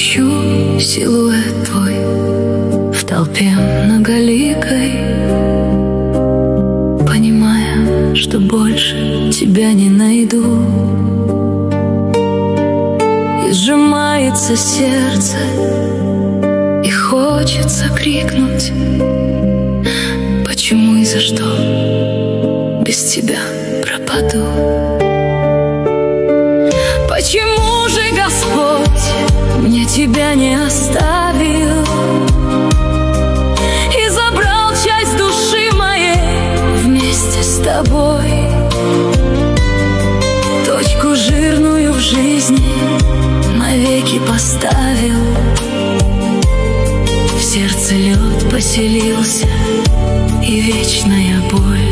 ищу силуэт твой в толпе многоликой, понимая, что больше тебя не найду. И сжимается сердце, и хочется крикнуть: почему и за что без тебя пропаду? Почему же Господь мне тебя не оставил и забрал часть души моей вместе с тобой? Точку жирную в жизни навеки поставил, в сердце лед поселился и вечная боль.